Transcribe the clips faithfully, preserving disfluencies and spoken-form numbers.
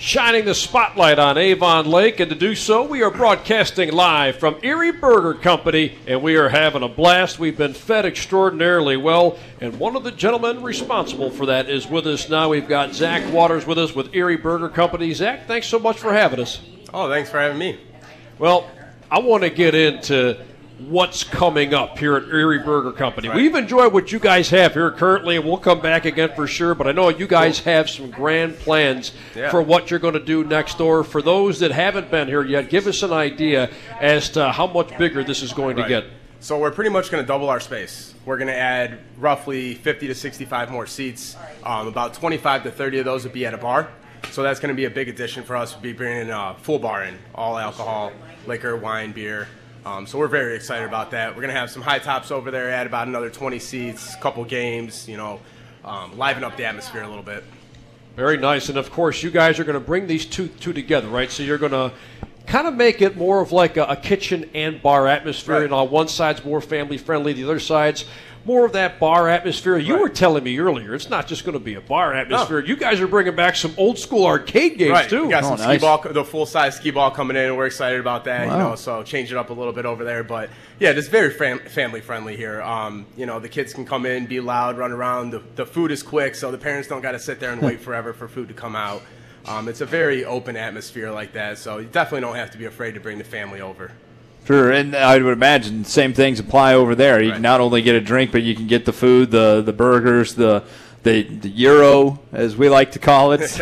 shining the spotlight on Avon Lake, and to do so, we are broadcasting live from Erie Burger Company, and we are having a blast. We've been fed extraordinarily well, and one of the gentlemen responsible for that is with us now. We've got Zach Waters with us with Erie Burger Company. Zach, thanks so much for having us. Oh, thanks for having me. Well, I want to get into what's coming up here at Erie Burger Company. Right. We've enjoyed what you guys have here currently, and we'll come back again for sure, but I know you guys have some grand plans Yeah. for what you're going to do next door. For those that haven't been here yet, give us an idea as to how much bigger this is going Right. to get. So we're pretty much going to double our space. We're going to add roughly fifty to sixty-five more seats. Um, about twenty-five to thirty of those would be at a bar. So that's going to be a big addition for us. We'll be bringing a full bar in, all alcohol, liquor, wine, beer. Um, so we're very excited about that. We're going to have some high tops over there, add about another twenty seats, a couple games, you know, um, liven up the atmosphere a little bit. Very nice. And, of course, you guys are going to bring these two, two together, right? So you're going to kind of make it more of like a, a kitchen and bar atmosphere. Right. And on one side's more family-friendly, the other side's more of that bar atmosphere. You Right. were telling me earlier, it's not just going to be a bar atmosphere. No. You guys are bringing back some old-school arcade games, right. too. We got Oh, some nice. skee ball, the full-size skee ball coming in, and we're excited about that. Wow. You know, so change it up a little bit over there. But yeah, it's very fam- family-friendly here. Um, you know, the kids can come in, be loud, run around. The, the food is quick, so the parents don't got to sit there and wait forever for food to come out. Um, it's a very open atmosphere like that, so you definitely don't have to be afraid to bring the family over. Sure, and I would imagine same things apply over there. You Right. can not only get a drink, but you can get the food, the the burgers, the the, the euro, as we like to call it,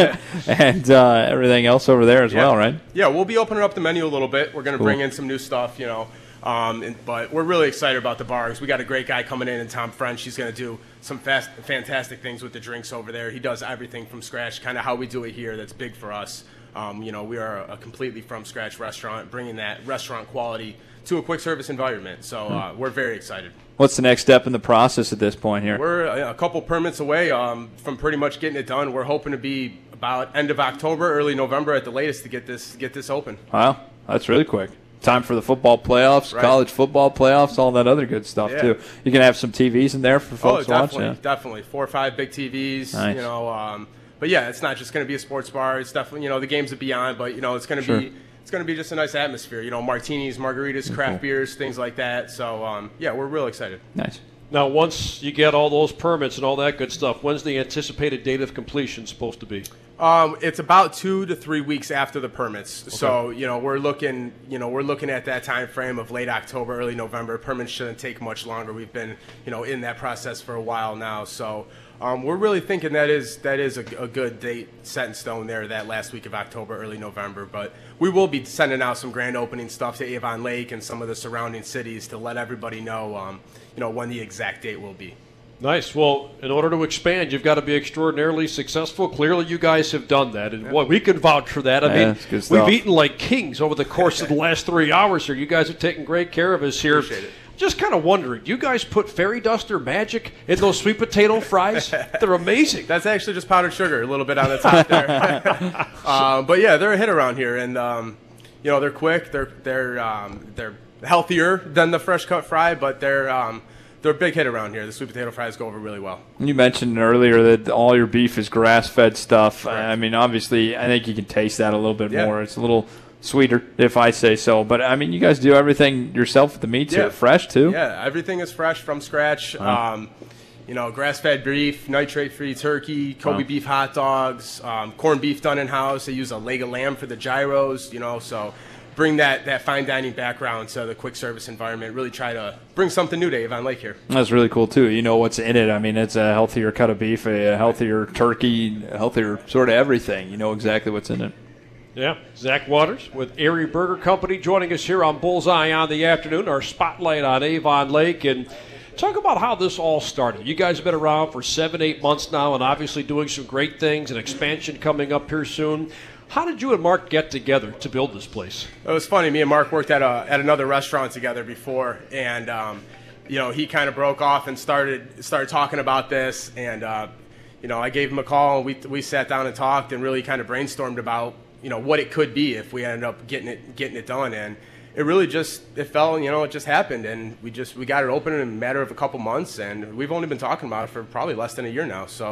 and uh, everything else over there as Yeah. well, right? Yeah, we'll be opening up the menu a little bit. We're going to Cool. bring in some new stuff, you know. Um, and, but we're really excited about the bars. We got a great guy coming in, and Tom French. He's going to do some fast, fantastic things with the drinks over there. He does everything from scratch, kind of how we do it here. That's big for us. Um, you know, we are a completely from scratch restaurant, bringing that restaurant quality to a quick service environment. So uh, we're very excited. What's the next step in the process at this point here? We're a, a couple permits away um, from pretty much getting it done. We're hoping to be about end of October, early November at the latest to get this get this open. Wow, that's really quick. Time for the football playoffs, Right. college football playoffs, all that other good stuff Yeah. too. You can have some T Vs in there for Oh, folks to watch. definitely, Yeah. definitely. Four or five big T Vs, Nice. you know. Um, but yeah, it's not just going to be a sports bar. It's definitely, you know, the games are beyond, but you know, it's going to Sure. be it's going to be just a nice atmosphere. You know, martinis, margaritas, craft beers, things like that. So um, yeah, we're real excited. Nice. Now, once you get all those permits and all that good stuff, when's the anticipated date of completion supposed to be? Um, it's about two to three weeks after the permits. So, you know, we're looking, you know, we're looking at that time frame of late October, early November. Permits shouldn't take much longer. We've been, you know, in that process for a while now. So, um, we're really thinking that is that is a, a good date set in stone there, that last week of October, early November. But we will be sending out some grand opening stuff to Avon Lake and some of the surrounding cities to let everybody know, um, you know, when the exact date will be. Nice. Well, in order to expand, you've got to be extraordinarily successful. Clearly, you guys have done that, and boy, we can vouch for that. I Yeah, mean, that's good we've stuff. eaten like kings over the course of the last three hours here. You guys have taken great care of us here. Appreciate it. Just kind of wondering, you guys put fairy dust or magic in those sweet potato fries? They're amazing. That's actually just powdered sugar, a little bit on the top there. um, but yeah, they're a hit around here, and um, you know, they're quick. They're they're um, they're healthier than the fresh cut fry, but they're um, they're a big hit around here. The sweet potato fries go over really well. You mentioned earlier that all your beef is grass-fed stuff. Correct. I mean, obviously, I think you can taste that a little bit Yeah. more. It's a little sweeter, if I say so. But, I mean, you guys do everything yourself with the meats Yeah. here. Fresh, too? Yeah, everything is fresh from scratch. Um, you know, grass-fed beef, nitrate-free turkey, Kobe Wow. beef hot dogs, um, corned beef done in-house. They use a leg of lamb for the gyros, you know, so bring that, that fine dining background to the quick service environment. Really try to bring something new to Avon Lake here. That's really cool, too. You know what's in it. I mean, it's a healthier cut of beef, a healthier turkey, a healthier sort of everything. You know exactly what's in it. Yeah, Zach Waters with Erie Burger Company joining us here on Bullseye on the Afternoon, our spotlight on Avon Lake. And talk about how this all started. You guys have been around for seven, eight months now and obviously doing some great things and expansion coming up here soon. How did you and Mark get together to build this place? It was funny. Me and Mark worked at a at another restaurant together before, and um, you know, he kind of broke off and started started talking about this, and uh, you know, I gave him a call, and we we sat down and talked and really kind of brainstormed about, you know, what it could be if we ended up getting it getting it done. And it really just it fell, you know, it just happened, and we just we got it open in a matter of a couple months, and we've only been talking about it for probably less than a year now. So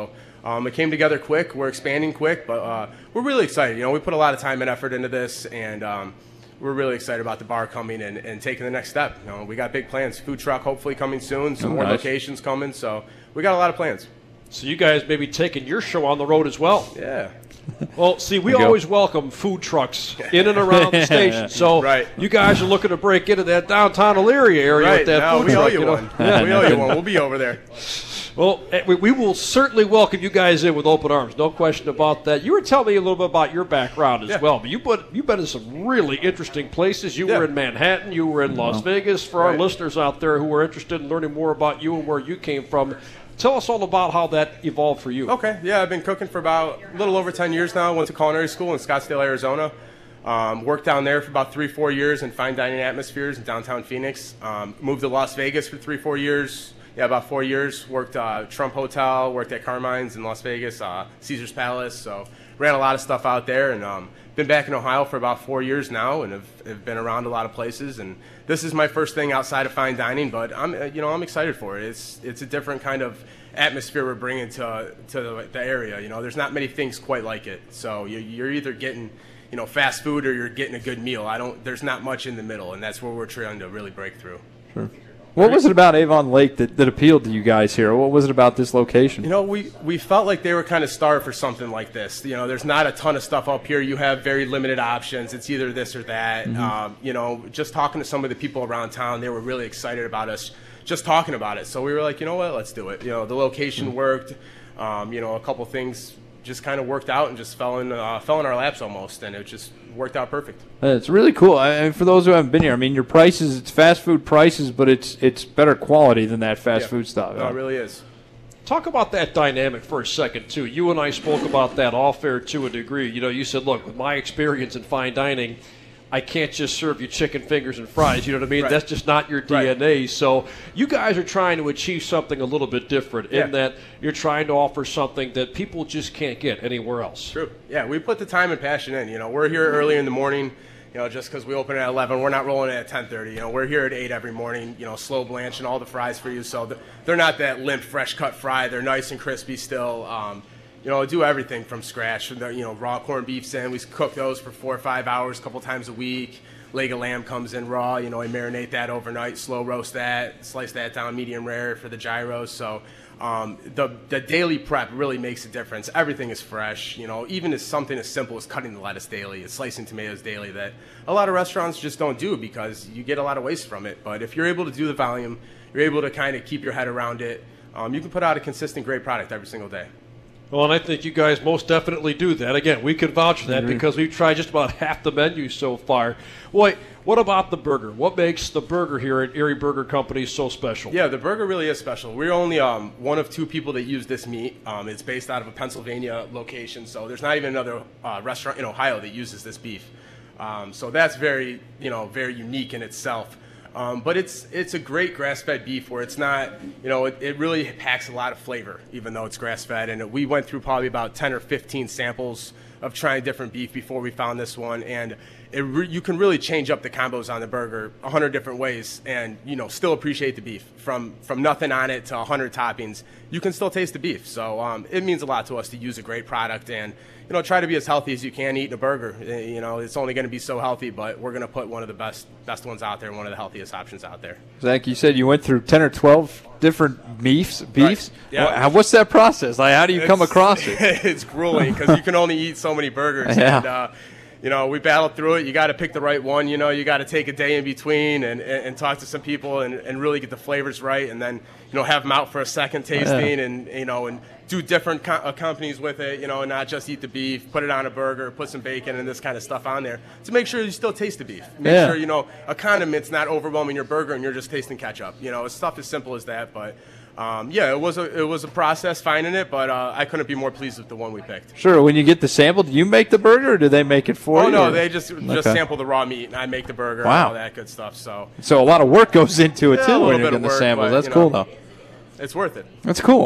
Um, it came together quick. We're expanding quick, but uh, we're really excited. You know, we put a lot of time and effort into this, and um, we're really excited about the bar coming and, and taking the next step. You know, we got big plans. Food truck hopefully coming soon. Some Oh, more nice. locations coming. So we got a lot of plans. So you guys may be taking your show on the road as well. Yeah. Well, see, we There you go. always welcome food trucks in and around the station. So Right. you guys are looking to break into that downtown Elyria area Right. with that No, food we truck. owe you know? one. We owe you one. We'll be over there. Well, eh, we, we will certainly welcome you guys in with open arms. No question about that. You were telling me a little bit about your background as Yeah. well, but you put, you've been in some really interesting places. You Yeah. were in Manhattan. You were in Las Vegas. For our Right. listeners out there who are interested in learning more about you and where you came from, tell us all about how that evolved for you. Okay, yeah, I've been cooking for about a little over ten years now. Went to culinary school in Scottsdale, Arizona. Um, worked down there for about three, four years in fine dining atmospheres in downtown Phoenix. Um, moved to Las Vegas for three, four years. Yeah, about four years. Worked uh, Trump Hotel, worked at Carmine's in Las Vegas, uh, Caesar's Palace. So ran a lot of stuff out there, and um, been back in Ohio for about four years now, and have, have been around a lot of places. And this is my first thing outside of fine dining, but I'm uh, you know I'm excited for it. It's it's a different kind of atmosphere we're bringing to to the, the area. You know, there's not many things quite like it. So you, you're either getting you know fast food or you're getting a good meal. I don't. There's not much in the middle, and that's where we're trying to really break through. What was it about Avon Lake that, that appealed to you guys here? What was it about this location? You know, we, we felt like they were kind of starved for something like this. You know, there's not a ton of stuff up here. You have very limited options. It's either this or that. Mm-hmm. Um, you know, just talking to some of the people around town, they were really excited about us just talking about it. So we were like, you know what, let's do it. You know, the location Mm-hmm. worked. Um, you know, a couple things just kind of worked out and just fell in uh, fell in our laps almost, and it just worked out perfect. Uh, It's really cool. I mean, for those who haven't been here, I mean, your prices, it's fast food prices, but it's it's better quality than that fast Yeah. food stuff. No, it really is. Talk about that dynamic for a second, too. You and I spoke about that off air to a degree. You know, you said, look, with my experience in fine dining, I can't just serve you chicken fingers and fries. You know what I mean? Right. That's just not your D N A. So you guys are trying to achieve something a little bit different Yeah. in that you're trying to offer something that people just can't get anywhere else. True. Yeah, we put the time and passion in. You know, we're here early in the morning. You know, just because we open at eleven, we're not rolling at ten thirty. You know, we're here at eight every morning. You know, slow blanching all the fries for you, so th- they're not that limp, fresh cut fry. They're nice and crispy still. Um, you know, do everything from scratch. You know, raw corned beef sandwich. We cook those for four or five hours, a couple times a week. Leg of lamb comes in raw. You know, I marinate that overnight, slow roast that, slice that down medium rare for the gyros. So um, the the daily prep really makes a difference. Everything is fresh. You know, even as something as simple as cutting the lettuce daily, slicing tomatoes daily, that a lot of restaurants just don't do because you get a lot of waste from it. But if you're able to do the volume, you're able to kind of keep your head around it. Um, you can put out a consistent, great product every single day. Well, and I think you guys most definitely do that. Again, we can vouch for that because we've tried just about half the menu so far. Wait, what about the burger? What makes the burger here at Erie Burger Company so special? Yeah, the burger really is special. We're only um, one of two people that use this meat. Um, it's based out of a Pennsylvania location, so there's not even another uh, restaurant in Ohio that uses this beef. Um, so that's very, you know, very unique in itself. Um, but it's it's a great grass-fed beef where it's not, you know, it, it really packs a lot of flavor, even though it's grass-fed. And we went through probably about ten or fifteen samples of trying different beef before we found this one. And it re- you can really change up the combos on the burger a hundred different ways and, you know, still appreciate the beef. From from nothing on it to a hundred toppings, you can still taste the beef. So um, it means a lot to us to use a great product and, you know, try to be as healthy as you can eating a burger. You know, it's only going to be so healthy, but we're going to put one of the best best ones out there, one of the healthiest options out there. Zach, you said you went through ten or twelve different beefs. Beefs. Yeah. Wha- how- What's that process? Like, how do you come It's- across it? It's grueling because you can only eat so many burgers. Yeah. And, uh, you know, we battled through it. You got to pick the right one. You know, you got to take a day in between and, and, and talk to some people and, and really get the flavors right, and then, you know, have them out for a second tasting and, you know, and do different co- uh, companies with it, you know, and not just eat the beef, put it on a burger, put some bacon and this kind of stuff on there to make sure you still taste the beef. Make Yeah. sure, you know, a condiment's not overwhelming your burger and you're just tasting ketchup. You know, it's stuff as simple as that, but Um, yeah, it was a it was a process finding it, but uh, I couldn't be more pleased with the one we picked. Sure. When you get the sample, do you make the burger, or do they make it for Oh you? no, or- they just just Okay. sample the raw meat, and I make the burger Wow. and all that good stuff. So So a lot of work goes into it Yeah, a too little when you're bit of getting the work, samples. but, That's you cool know, though. it's worth it. That's cool.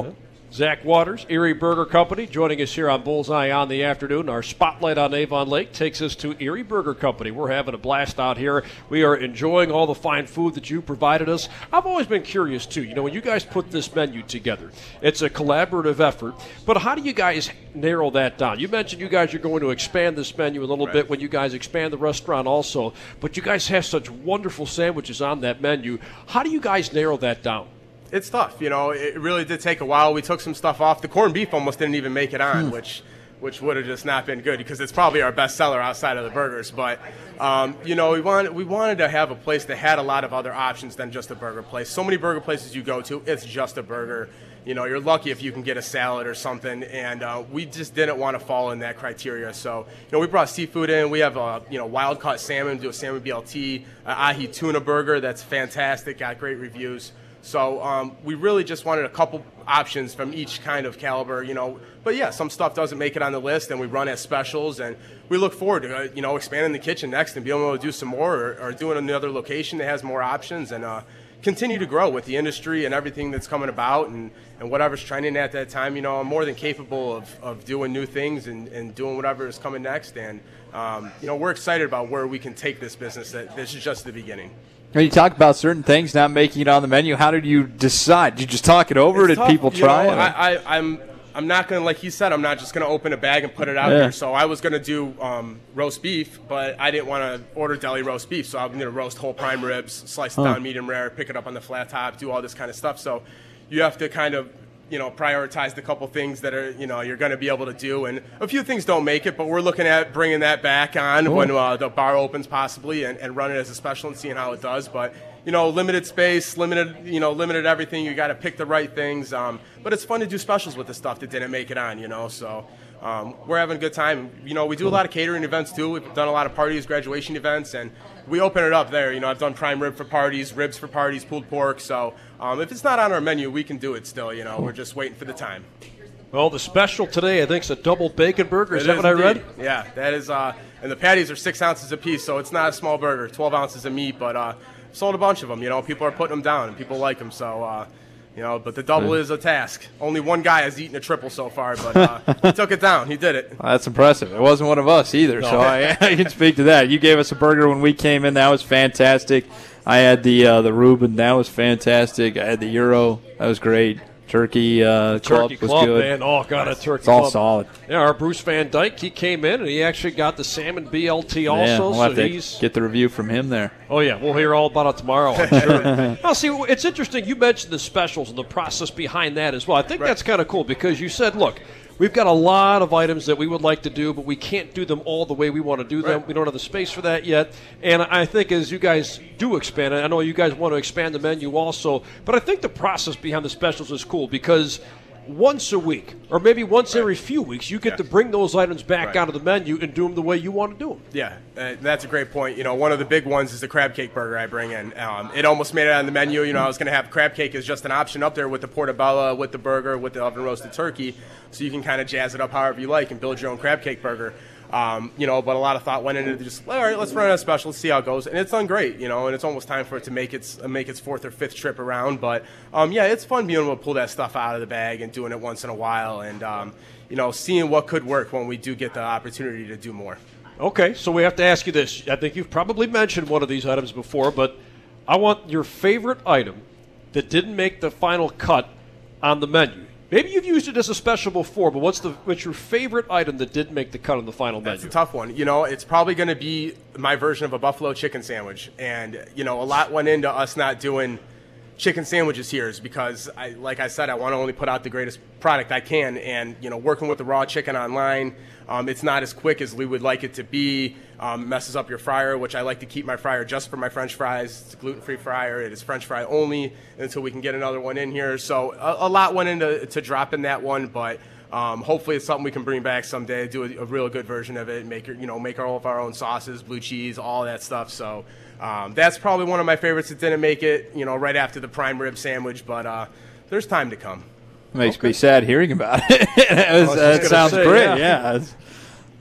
Zach Waters, Erie Burger Company, joining us here on Bullseye on the afternoon. Our spotlight on Avon Lake takes us to Erie Burger Company. We're having a blast out here. We are enjoying all the fine food that you provided us. I've always been curious, too. You know, when you guys put this menu together, it's a collaborative effort. But how do you guys narrow that down? You mentioned you guys are going to expand this menu a little right. bit when you guys expand the restaurant also. But you guys have such wonderful sandwiches on that menu. How do you guys narrow that down? It's tough, you know. It really did take a while. We took some stuff off. The corned beef almost didn't even make it on, which which would have just not been good because it's probably our best seller outside of the burgers. But um, you know, we wanted we wanted to have a place that had a lot of other options than just a burger place. So many burger places you go to, it's just a burger. You know, you're lucky if you can get a salad or something, and uh, we just didn't want to fall in that criteria. So, you know, we brought seafood in. We have a you know wild caught salmon, do a salmon B L T, an ahi tuna burger that's fantastic, got great reviews. So um, we really just wanted a couple options from each kind of caliber, you know. But, yeah, some stuff doesn't make it on the list, and we run as specials. And we look forward to, uh, you know, expanding the kitchen next and being able to do some more or, or doing another location that has more options and uh, continue to grow with the industry and everything that's coming about and, and whatever's trending at that time. You know, I'm more than capable of, of doing new things and, and doing whatever is coming next. And, um, you know, we're excited about where we can take this business. This is just the beginning. When you talk about certain things not making it on the menu, how did you decide? Did you just talk it over? It's Did tough. people You try know, it? I, I, I'm I'm not going to, like he said, I'm not just going to open a bag and put it out Yeah. there. So I was going to do um, roast beef, but I didn't want to order deli roast beef. So I'm going to roast whole prime ribs, slice it Huh. down medium rare, pick it up on the flat top, do all this kind of stuff. So you have to kind of, you know, prioritize the couple things that are, you know, you're going to be able to do. And a few things don't make it, but we're looking at bringing that back on Cool. when uh, the bar opens possibly and, and run it as a special and seeing how it does. But you know, limited space, limited, you know, limited everything. You got to pick the right things. Um, but it's fun to do specials with the stuff that didn't make it on, you know. So um, we're having a good time. You know, we do a lot of catering events too. We've done a lot of parties, graduation events, and we open it up there. You know, I've done prime rib for parties, ribs for parties, pulled pork. So um, if it's not on our menu, we can do it still. You know, we're just waiting for the time. Well, the special today, I think, is a double bacon burger. Is It that what I read? indeed. Yeah, that is. Uh, and the patties are six ounces a piece, so it's not a small burger. Twelve ounces of meat, but. Uh, Sold a bunch of them, you know. People are putting them down, and people like them. So, uh, you know, but the double is a task. Only one guy has eaten a triple so far, but uh, he took it down. He did it. Well, that's impressive. It wasn't one of us either, so I, I can speak to that. You gave us a burger when we came in. That was fantastic. I had the uh, the Reuben. That was fantastic. I had the Euro. That was great. Turkey uh, club Turkey was club, good. man. Oh, God, a turkey It's all club. solid. Yeah, our Bruce Van Dyke, he came in, and he actually got the salmon B L T also. Yeah, we'll have so to he's get the review from him there. Oh, yeah, we'll hear all about it tomorrow, I'm sure. Now, see, it's interesting. You mentioned the specials and the process behind that as well. I think Right. that's kind of cool because you said, look, we've got a lot of items that we would like to do, but we can't do them all the way we want to do them. Right. We don't have the space for that yet. And I think as you guys do expand, I know you guys want to expand the menu also, but I think the process behind the specials is cool because once a week or maybe once Right. every few weeks, you get Yeah. to bring those items back Right. onto the menu and do them the way you want to do them. Yeah, uh, that's a great point. You know, one of the big ones is the crab cake burger I bring in. Um, it almost made it on the menu. You know, I was going to have crab cake as just an option up there with the portobello, with the burger, with the oven roasted turkey, so you can kind of jazz it up however you like and build your own crab cake burger. Um, you know, but a lot of thought went into just, all right, let's run a special, let's see how it goes. And it's done great, you know, and it's almost time for it to make its make its fourth or fifth trip around. But, um, yeah, it's fun being able to pull that stuff out of the bag and doing it once in a while and, um, you know, seeing what could work when we do get the opportunity to do more. Okay, so we have to ask you this. I think you've probably mentioned one of these items before, but I want your favorite item that didn't make the final cut on the menu. Maybe you've used it as a special before, but what's the what's your favorite item that didn't make the cut on the final That's menu? a tough one. You know, it's probably going to be my version of a buffalo chicken sandwich. And, you know, a lot went into us not doing chicken sandwiches here is because, I, like I said, I want to only put out the greatest product I can. And, you know, working with the raw chicken online, um, it's not as quick as we would like it to be. Um, messes up your fryer, which I like to keep my fryer just for my French fries. It's a gluten-free fryer. It is French fry only until we can get another one in here. So a, a lot went into to dropping that one, but um, hopefully it's something we can bring back someday. Do a, a real good version of it. Make it, you know, make all of our own sauces, blue cheese, all that stuff. So um, that's probably one of my favorites that didn't make it. You know, right after the prime rib sandwich, but uh, there's time to come. Makes me sad hearing about it. That, was- I was that gonna sounds say, great. yeah. Yeah. It's-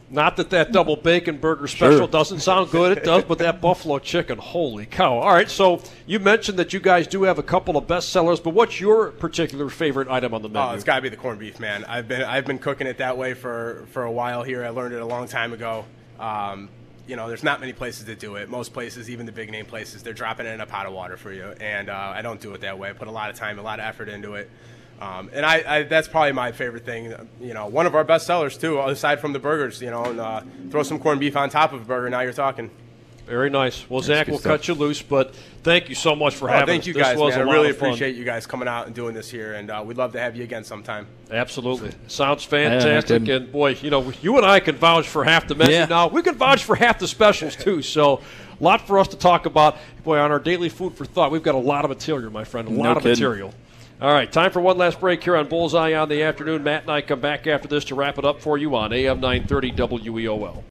Not that that double bacon burger special Sure. doesn't sound good. It does, but that buffalo chicken, holy cow. All right, so you mentioned that you guys do have a couple of best sellers, but what's your particular favorite item on the menu? Oh, it's got to be the corned beef, man. I've been I've been cooking it that way for, for a while here. I learned it a long time ago. Um, you know, there's not many places that do it. Most places, even the big name places, they're dropping it in a pot of water for you. And uh, I don't do it that way. I put a lot of time, a lot of effort into it. Um, and I, I, that's probably my favorite thing. You know, one of our best sellers, too, aside from the burgers, you know, and uh, throw some corned beef on top of a burger. Now you're talking. Very nice. Well, That's Zach, good we'll stuff. cut you loose, but thank you so much for Oh, having thank us. you This guys, was man. a I lot really of fun. appreciate you guys coming out and doing this here, and uh, we'd love to have you again sometime. Absolutely. Sounds Yeah, no fantastic. kidding. And, boy, you know, you and I can vouch for half the menu Yeah. now. We can vouch for half the specials, too. So, a lot for us to talk about. Boy, on our daily food for thought, we've got a lot of material, my friend, a No lot of kidding. material. All right, time for one last break here on Bullseye on the Afternoon. Matt and I come back after this to wrap it up for you on A M nine thirty W E O L.